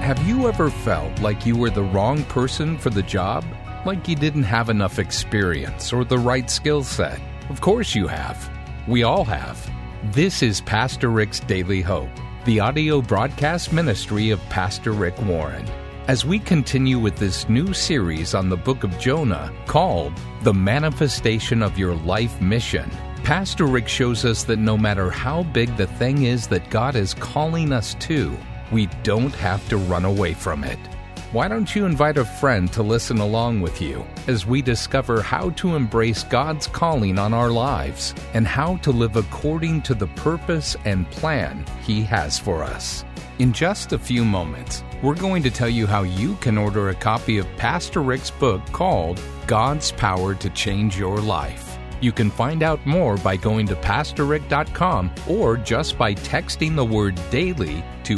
Have you ever felt like you were the wrong person for the job? Like you didn't have enough experience or the right skill set? Of course you have. We all have. This is Pastor Rick's Daily Hope, the audio broadcast ministry of Pastor Rick Warren. As we continue with this new series on the book of Jonah called The Manifestation of Your Life Mission, Pastor Rick shows us that no matter how big the thing is that God is calling us to, we don't have to run away from it. Why don't you invite a friend to listen along with you as we discover how to embrace God's calling on our lives and how to live according to the purpose and plan He has for us. In just a few moments, we're going to tell you how you can order a copy of Pastor Rick's book called God's Power to Change Your Life. You can find out more by going to PastorRick.com or just by texting the word DAILY to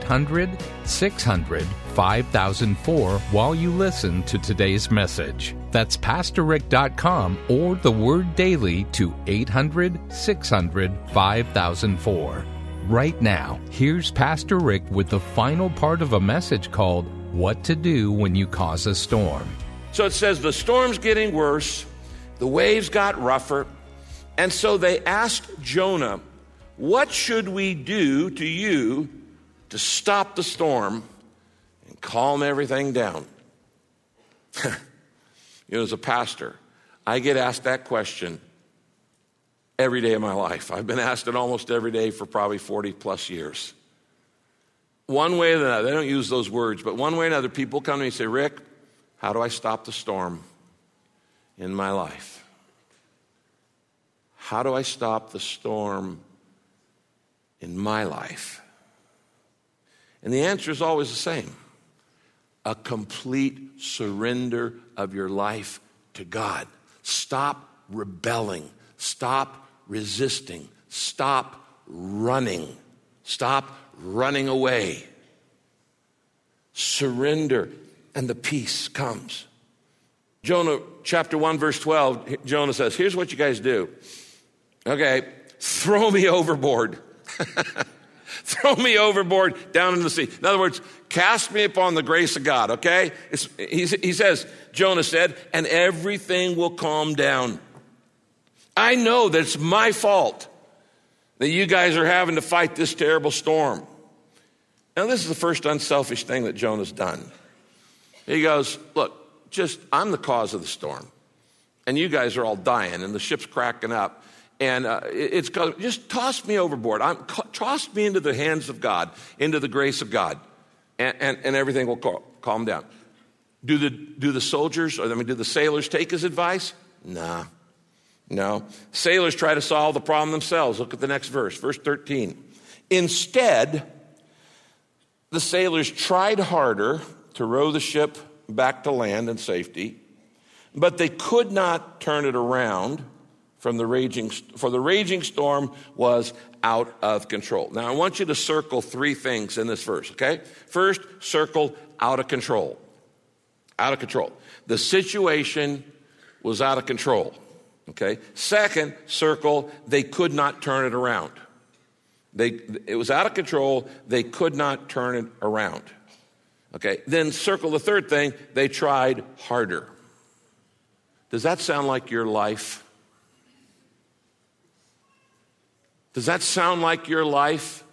800-600-5004 while you listen to today's message. That's PastorRick.com or the word DAILY to 800-600-5004. Right now, here's Pastor Rick with the final part of a message called What to Do When You Cause a Storm. So it says the storm's getting worse. The waves got rougher, and so they asked Jonah, what should we do to you to stop the storm and calm everything down? As a pastor, I get asked that question every day of my life. I've been asked it almost every day for probably 40 plus years. One way or another, they don't use those words, but one way or another, people come to me and say, Rick, how do I stop the storm in my life? How do I stop the storm in my life? And the answer is always the same. A complete surrender of your life to God. Stop rebelling. Stop resisting. Stop running. Stop running away. Surrender, and the peace comes. Jonah chapter 1, verse 12, Jonah says, here's what you guys do. Okay, throw me overboard. Throw me overboard down in the sea. In other words, cast me upon the grace of God, okay? He says, Jonah said, and everything will calm down. I know that it's my fault that you guys are having to fight this terrible storm. Now, this is the first unselfish thing that Jonah's done. He goes, look, I'm the cause of the storm, and you guys are all dying, and the ship's cracking up, and just toss me overboard. Toss me into the hands of God, into the grace of God, and everything will calm down. Do the soldiers, do the sailors take his advice? No. Sailors try to solve the problem themselves. Look at the next verse, verse 13. Instead, the sailors tried harder to row the ship back to land in safety, but they could not turn it around for the raging storm was out of control. Now, I want you to circle three things in this verse, okay? First, circle out of control. Out of control. The situation was out of control, okay? Second, circle, they could not turn it around. It was out of control. They could not turn it around. Okay, then circle the third thing, they tried harder. Does that sound like your life? Does that sound like your life?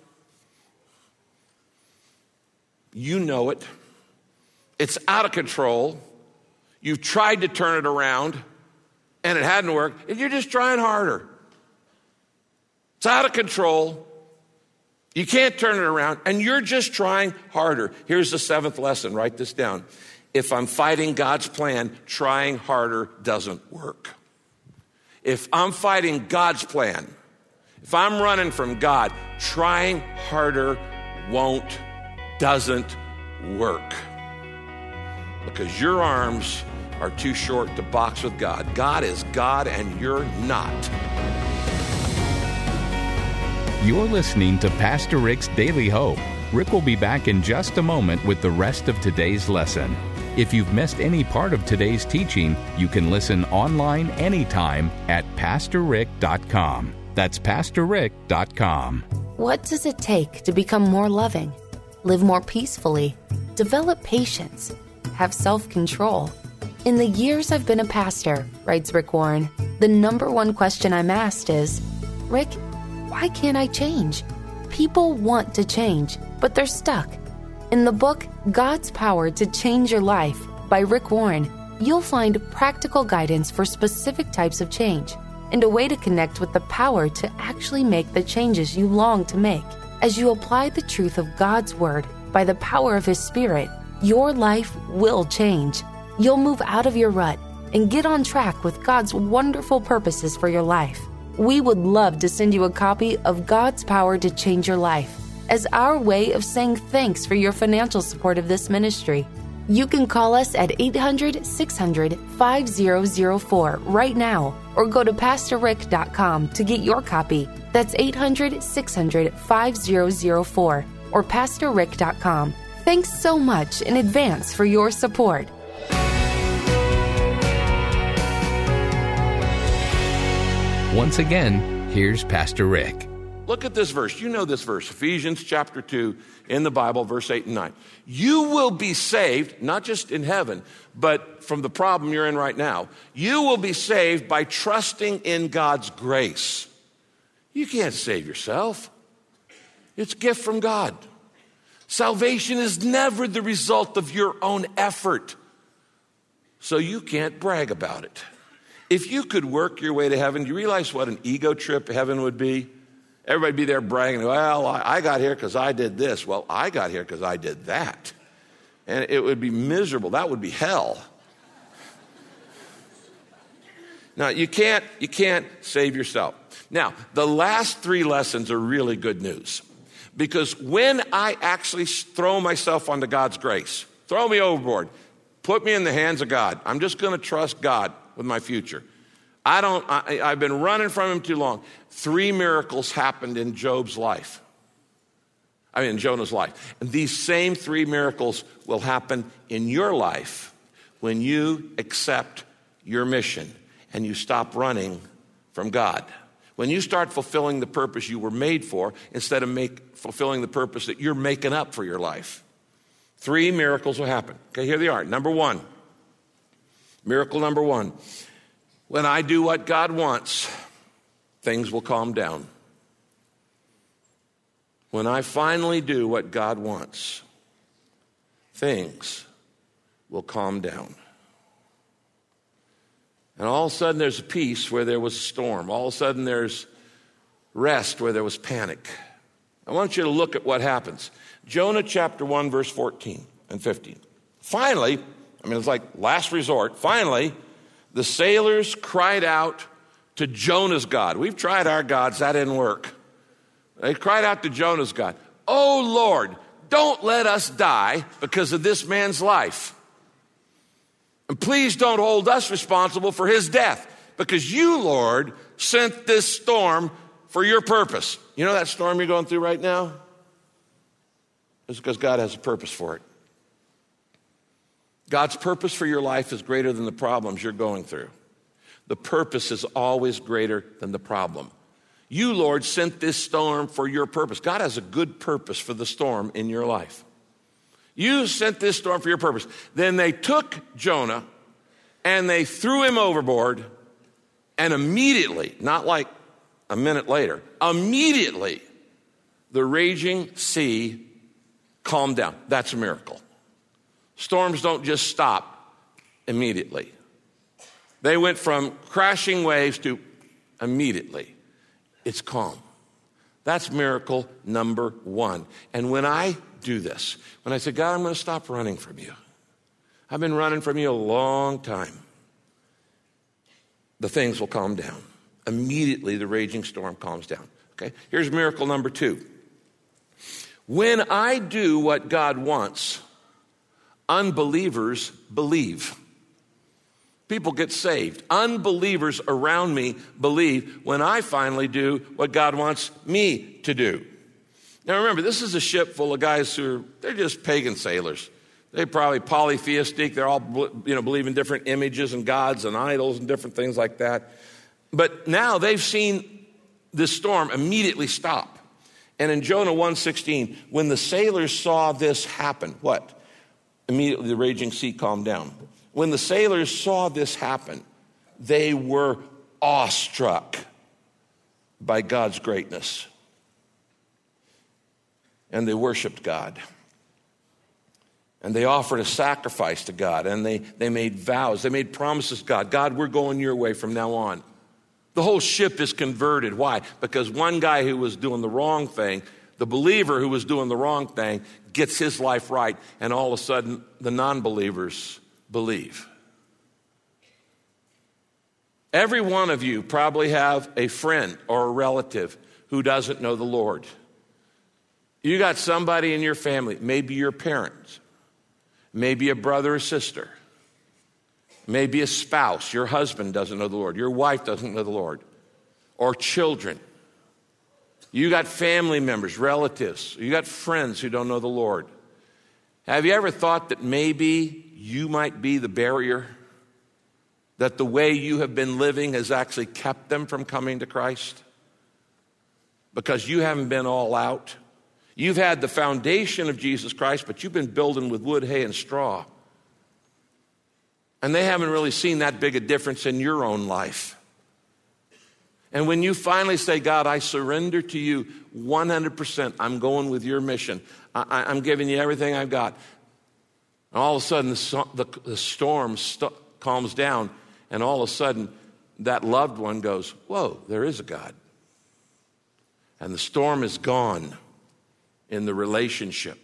You know it. It's out of control. You've tried to turn it around, and it hadn't worked, and you're just trying harder. It's out of control. You can't turn it around, and you're just trying harder. Here's the seventh lesson. Write this down. If I'm fighting God's plan, trying harder doesn't work. If I'm fighting God's plan, if I'm running from God, trying harder doesn't work. Because your arms are too short to box with God. God is God, and you're not. You're listening to Pastor Rick's Daily Hope. Rick will be back in just a moment with the rest of today's lesson. If you've missed any part of today's teaching, you can listen online anytime at PastorRick.com. That's PastorRick.com. What does it take to become more loving, live more peacefully, develop patience, have self-control. In the years I've been a pastor, writes Rick Warren, the number one question I'm asked is, Rick, why can't I change? People want to change, but they're stuck. In the book, God's Power to Change Your Life by Rick Warren, you'll find practical guidance for specific types of change and a way to connect with the power to actually make the changes you long to make. As you apply the truth of God's Word by the power of His Spirit, your life will change. You'll move out of your rut and get on track with God's wonderful purposes for your life. We would love to send you a copy of God's Power to Change Your Life as our way of saying thanks for your financial support of this ministry. You can call us at 800-600-5004 right now or go to PastorRick.com to get your copy. That's 800-600-5004 or PastorRick.com. Thanks so much in advance for your support. Once again, here's Pastor Rick. Look at this verse. You know this verse, Ephesians chapter 2 in the Bible, verse 8 and 9. You will be saved, not just in heaven, but from the problem you're in right now. You will be saved by trusting in God's grace. You can't save yourself. It's a gift from God. Salvation is never the result of your own effort, so you can't brag about it. If you could work your way to heaven, do you realize what an ego trip heaven would be? Everybody be there bragging, well, I got here because I did this. Well, I got here because I did that. And it would be miserable. That would be hell. Now, you can't save yourself. Now, the last three lessons are really good news. Because when I actually throw myself onto God's grace, throw me overboard, put me in the hands of God, I'm just going to trust God with my future. I've been running from Him too long. 3 miracles happened in Jonah's life. And these same 3 miracles will happen in your life when you accept your mission and you stop running from God. When you start fulfilling the purpose you were made for instead of fulfilling the purpose that you're making up for your life. 3 miracles will happen. Okay, here they are. Number 1. Miracle number 1. When I do what God wants, things will calm down. When I finally do what God wants, things will calm down. And all of a sudden there's a peace where there was a storm. All of a sudden there's rest where there was panic. I want you to look at what happens. Jonah chapter 1, verse 14 and 15. Finally, it's like last resort, finally, the sailors cried out to Jonah's God. We've tried our gods, that didn't work. They cried out to Jonah's God, "Oh Lord, don't let us die because of this man's life. And please don't hold us responsible for his death because you, Lord, sent this storm for your purpose." You know that storm you're going through right now? It's because God has a purpose for it. God's purpose for your life is greater than the problems you're going through. The purpose is always greater than the problem. You, Lord, sent this storm for your purpose. God has a good purpose for the storm in your life. You sent this storm for your purpose. Then they took Jonah and they threw him overboard, and immediately, not like a minute later, immediately the raging sea calmed down. That's a miracle. Storms don't just stop immediately. They went from crashing waves to immediately. It's calm. That's miracle number 1. And when I do this, when I say, God, I'm going to stop running from you. I've been running from you a long time. The things will calm down. Immediately the raging storm calms down. Okay? Here's miracle number 2. When I do what God wants, unbelievers believe. People get saved. Unbelievers around me believe when I finally do what God wants me to do. Now remember, this is a ship full of guys they're just pagan sailors. They're probably polytheistic. They're all, believe in different images and gods and idols and different things like that. But now they've seen this storm immediately stop. And in Jonah 1:16, when the sailors saw this happen, what? Immediately the raging sea calmed down. When the sailors saw this happen, they were awestruck by God's greatness. And they worshiped God. And they offered a sacrifice to God. And they made vows. They made promises to God. God, we're going your way from now on. The whole ship is converted. Why? Because one guy who was doing the wrong thing, the believer who was doing the wrong thing, gets his life right. And all of a sudden, the non-believers believe. Every one of you probably have a friend or a relative who doesn't know the Lord. You got somebody in your family, maybe your parents, maybe a brother or sister, maybe a spouse. Your husband doesn't know the Lord. Your wife doesn't know the Lord. Or children. You got family members, relatives. You got friends who don't know the Lord. Have you ever thought that maybe you might be the barrier? That the way you have been living has actually kept them from coming to Christ? Because you haven't been all out. You've had the foundation of Jesus Christ, but you've been building with wood, hay, and straw. And they haven't really seen that big a difference in your own life. And when you finally say, God, I surrender to you 100%, I'm going with your mission. I'm giving you everything I've got. And all of a sudden, the storm calms down, and all of a sudden, that loved one goes, whoa, there is a God. And the storm is gone in the relationship.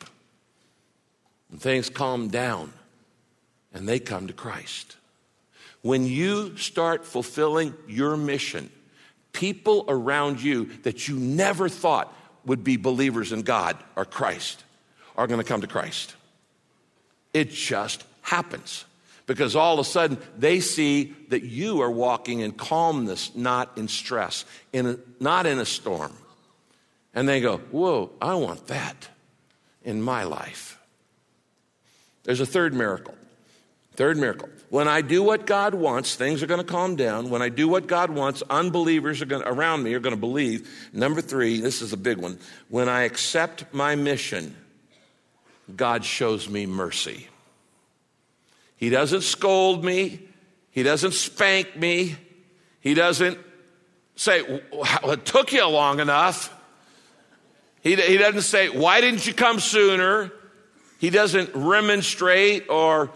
And things calm down, and they come to Christ. When you start fulfilling your mission, people around you that you never thought would be believers in God or Christ are going to come to Christ. It just happens. Because all of a sudden, they see that you are walking in calmness, not in stress, not in a storm. And they go, whoa, I want that in my life. There's a third miracle. Third miracle. When I do what God wants, things are going to calm down. When I do what God wants, unbelievers around me are going to believe. Number 3, this is a big one. When I accept my mission, God shows me mercy. He doesn't scold me. He doesn't spank me. He doesn't say, well, it took you long enough. He doesn't say, why didn't you come sooner? He doesn't remonstrate or,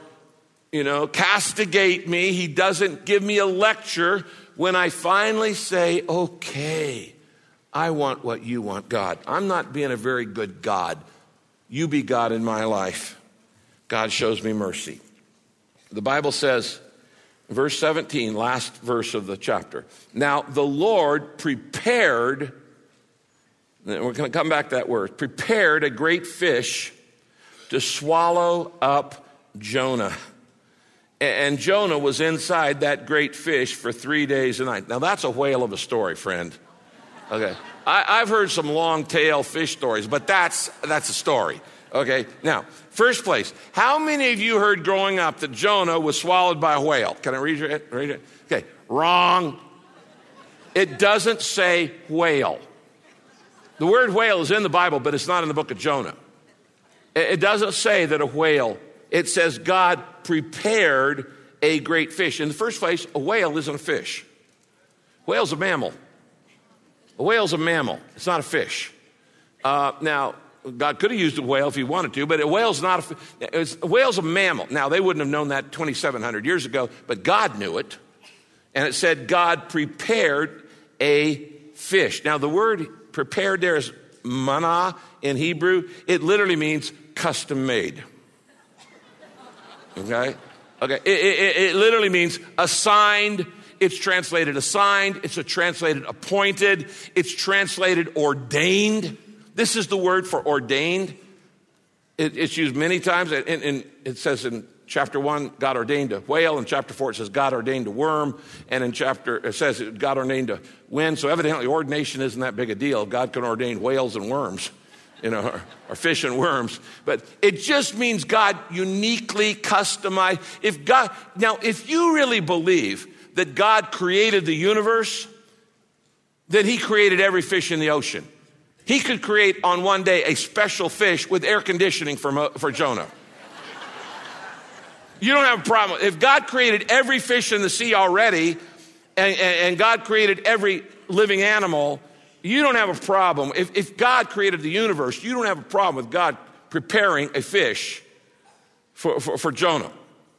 castigate me. He doesn't give me a lecture. When I finally say, okay, I want what you want, God. I'm not being a very good God. You be God in my life. God shows me mercy. The Bible says, verse 17, last verse of the chapter. Now the Lord prepared, we're going to come back to that word, prepared a great fish to swallow up Jonah. And Jonah was inside that great fish for 3 days and nights. Now that's a whale of a story, friend. Okay, I've heard some long tail fish stories, but that's a story. Okay, now, first place, how many of you heard growing up that Jonah was swallowed by a whale? Can I read it? Okay, wrong. It doesn't say whale. The word whale is in the Bible, but it's not in the book of Jonah. It doesn't say that a whale. It says God prepared a great fish. In the first place, a whale isn't a fish. Whale's a mammal. A whale's a mammal. It's not a fish. Now, God could have used a whale if he wanted to, but a whale's not a whale's a mammal. Now, they wouldn't have known that 2,700 years ago, but God knew it. And it said God prepared a fish. Now, the word prepared there is manah in Hebrew. It literally means custom made. Okay? It literally means assigned. It's translated assigned. It's translated appointed. It's translated ordained. This is the word for ordained. It's used many times. And it says in chapter 1, God ordained a whale. In chapter 4, it says God ordained a worm. And it says God ordained a wind. So evidently ordination isn't that big a deal. God can ordain whales and worms, or fish and worms. But it just means God uniquely customized. If you really believe that God created the universe, then he created every fish in the ocean. He could create on one day a special fish with air conditioning for Jonah. You don't have a problem. If God created every fish in the sea already, and God created every living animal, you don't have a problem. If God created the universe, you don't have a problem with God preparing a fish for Jonah.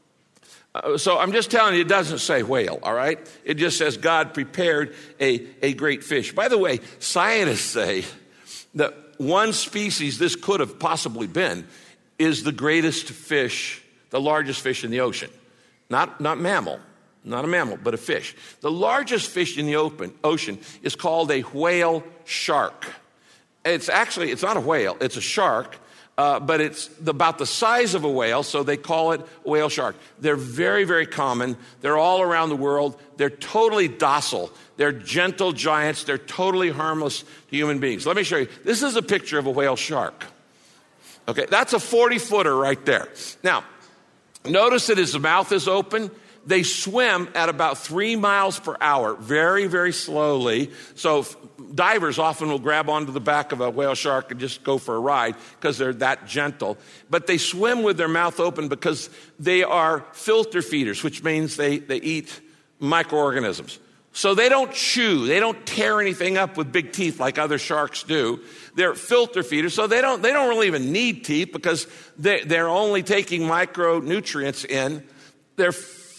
So I'm just telling you, it doesn't say whale, all right? It just says God prepared a great fish. By the way, scientists say that one species this could have possibly been is the greatest fish, the largest fish in the ocean. Not mammal, not a mammal, but a fish. The largest fish in the ocean is called a whale shark. It's not a whale, it's a shark. But it's about the size of a whale, so they call it a whale shark. They're very, very common. They're all around the world. They're totally docile. They're gentle giants. They're totally harmless to human beings. Let me show you. This is a picture of a whale shark. Okay, that's a 40-footer right there. Now, notice that his mouth is open. They swim at about 3 miles per hour, very, very slowly. So divers often will grab onto the back of a whale shark and just go for a ride because they're that gentle. But they swim with their mouth open because they are filter feeders, which means they eat microorganisms. So they don't chew, they don't tear anything up with big teeth like other sharks do. They're filter feeders, so they don't really even need teeth because they're only taking micronutrients in. Their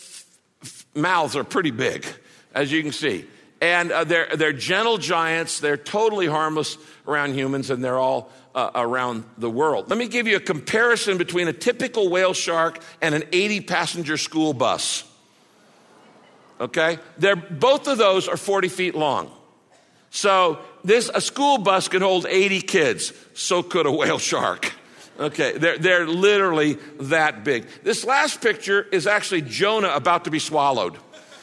mouths are pretty big, as you can see. And they're gentle giants. They're totally harmless around humans, and they're all around the world. Let me give you a comparison between a typical whale shark and an 80-passenger school bus. Okay? Both of those are 40 feet long. So a school bus could hold 80 kids. So could a whale shark. Okay, they're literally that big. This last picture is actually Jonah about to be swallowed.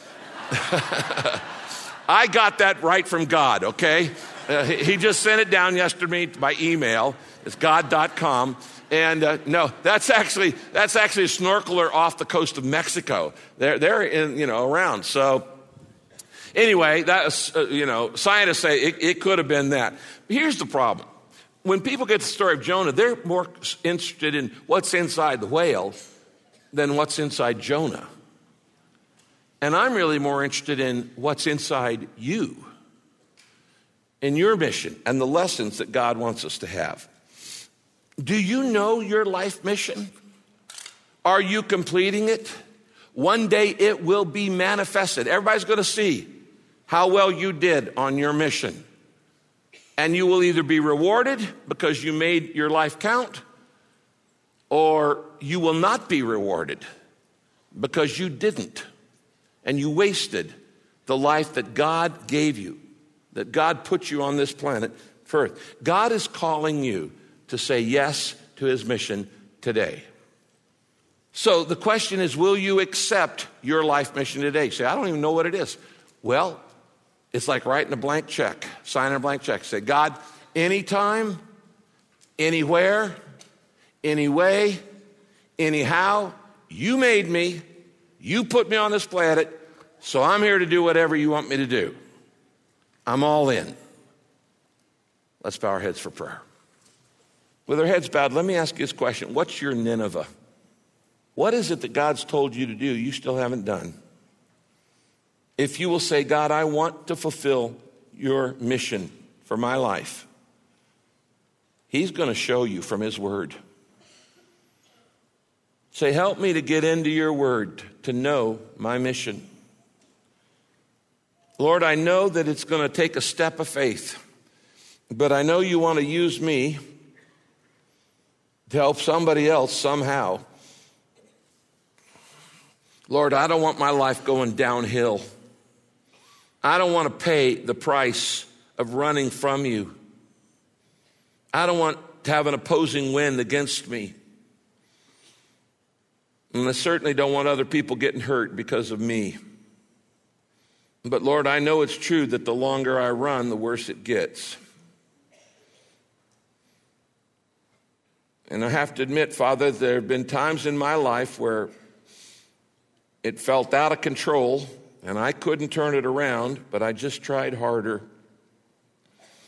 I got that right from God, okay? He just sent it down yesterday by email. It's god.com. And no, that's actually a snorkeler off the coast of Mexico. They're in, around. So anyway, that's, scientists say it could have been that. But here's the problem. When people get the story of Jonah, they're more interested in what's inside the whale than what's inside Jonah. And I'm really more interested in what's inside you, in your mission and the lessons that God wants us to have. Do you know your life mission? Are you completing it? One day it will be manifested. Everybody's going to see how well you did on your mission. And you will either be rewarded because you made your life count, or you will not be rewarded because you didn't. And you wasted the life that God gave you, that God put you on this planet for Earth. God is calling you to say yes to his mission today. So the question is, will you accept your life mission today? You say, I don't even know what it is. Well, it's like writing a blank check, signing a blank check. Say, God, anytime, anywhere, anyway, anyhow, you made me, you put me on this planet, so I'm here to do whatever you want me to do. I'm all in. Let's bow our heads for prayer. With our heads bowed, let me ask you this question. What's your Nineveh? What is it that God's told you to do you still haven't done? If you will say, God, I want to fulfill your mission for my life, he's going to show you from his word. Say, help me to get into your word, to know my mission. Lord, I know that it's going to take a step of faith, but I know you want to use me to help somebody else somehow. Lord, I don't want my life going downhill. I don't want to pay the price of running from you. I don't want to have an opposing wind against me. And I certainly don't want other people getting hurt because of me. But Lord, I know it's true that the longer I run, the worse it gets. And I have to admit, Father, there have been times in my life where it felt out of control and I couldn't turn it around, but I just tried harder.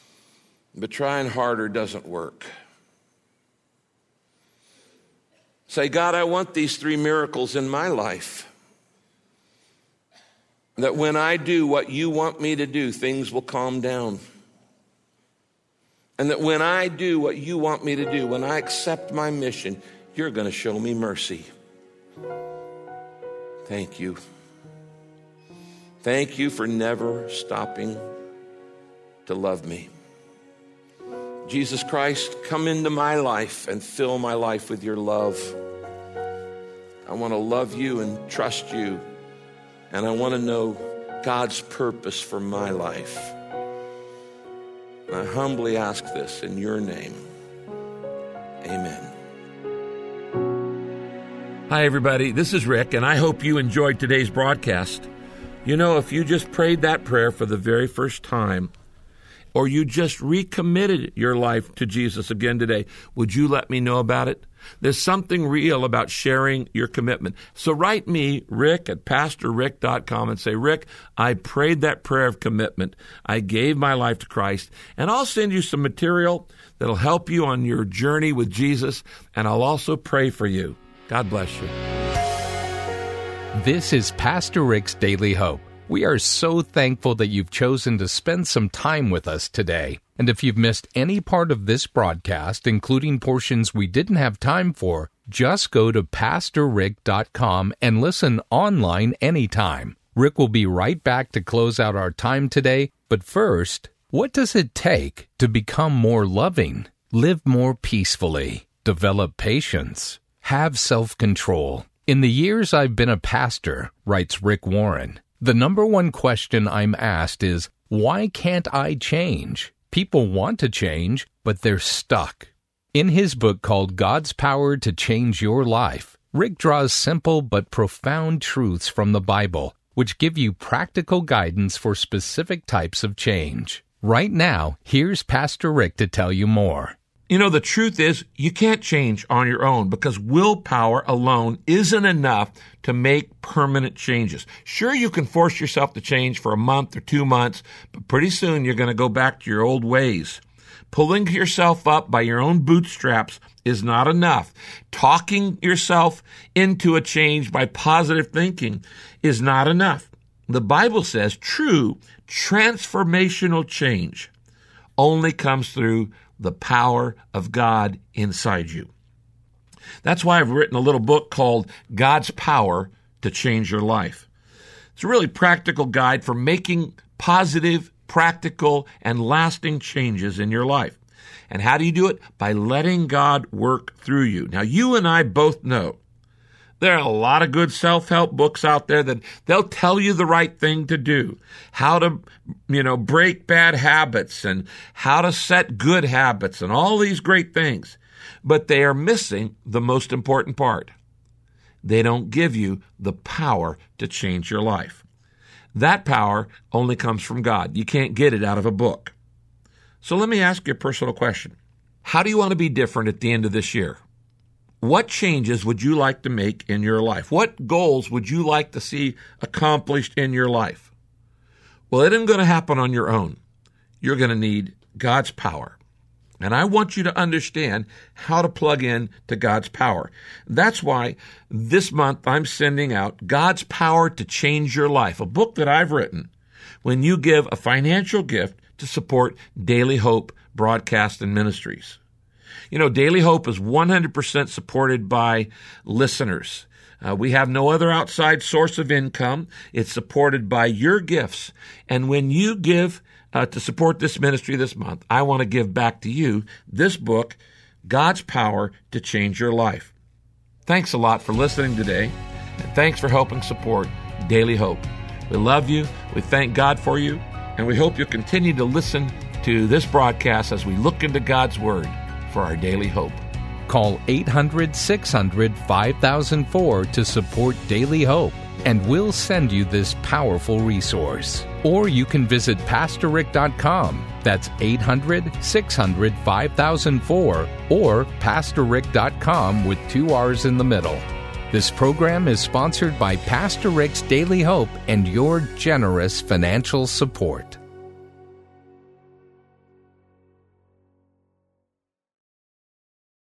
But trying harder doesn't work. Say, God, I want these 3 miracles in my life. That when I do what you want me to do, things will calm down. And that when I do what you want me to do, when I accept my mission, you're going to show me mercy. Thank you. Thank you for never stopping to love me. Jesus Christ, come into my life and fill my life with your love. I want to love you and trust you, and I want to know God's purpose for my life. And I humbly ask this in your name. Amen. Hi, everybody. This is Rick, and I hope you enjoyed today's broadcast. You know, if you just prayed that prayer for the very first time, or you just recommitted your life to Jesus again today, would you let me know about it? There's something real about sharing your commitment. So write me, Rick, at PastorRick.com and say, Rick, I prayed that prayer of commitment. I gave my life to Christ, and I'll send you some material that'll help you on your journey with Jesus, and I'll also pray for you. God bless you. This is Pastor Rick's Daily Hope. We are so thankful that you've chosen to spend some time with us today. And if you've missed any part of this broadcast, including portions we didn't have time for, just go to PastorRick.com and listen online anytime. Rick will be right back to close out our time today. But first, what does it take to become more loving, live more peacefully, develop patience, have self-control? In the years I've been a pastor, writes Rick Warren, the number one question I'm asked is, why can't I change? People want to change, but they're stuck. In his book called God's Power to Change Your Life, Rick draws simple but profound truths from the Bible, which give you practical guidance for specific types of change. Right now, here's Pastor Rick to tell you more. You know, the truth is, you can't change on your own because willpower alone isn't enough to make permanent changes. Sure, you can force yourself to change for a month or 2 months, but pretty soon you're going to go back to your old ways. Pulling yourself up by your own bootstraps is not enough. Talking yourself into a change by positive thinking is not enough. The Bible says true transformational change only comes through the power of God inside you. That's why I've written a little book called God's Power to Change Your Life. It's a really practical guide for making positive, practical, and lasting changes in your life. And how do you do it? By letting God work through you. Now, you and I both know there are a lot of good self-help books out there that they'll tell you the right thing to do, how to, break bad habits and how to set good habits and all these great things. But they are missing the most important part. They don't give you the power to change your life. That power only comes from God. You can't get it out of a book. So let me ask you a personal question. How do you want to be different at the end of this year? What changes would you like to make in your life? What goals would you like to see accomplished in your life? Well, it isn't going to happen on your own. You're going to need God's power. And I want you to understand how to plug in to God's power. That's why this month I'm sending out God's Power to Change Your Life, a book that I've written when you give a financial gift to support Daily Hope Broadcast and Ministries. You know, Daily Hope is 100% supported by listeners. We have no other outside source of income. It's supported by your gifts. And when you give to support this ministry this month, I want to give back to you this book, God's Power to Change Your Life. Thanks a lot for listening today, and thanks for helping support Daily Hope. We love you, we thank God for you, and we hope you'll continue to listen to this broadcast as we look into God's Word for our daily hope. Call 800-600-5004 to support Daily Hope, and we'll send you this powerful resource. Or you can visit PastorRick.com. That's 800-600-5004 or PastorRick.com with 2 R's in the middle. This program is sponsored by Pastor Rick's Daily Hope and your generous financial support.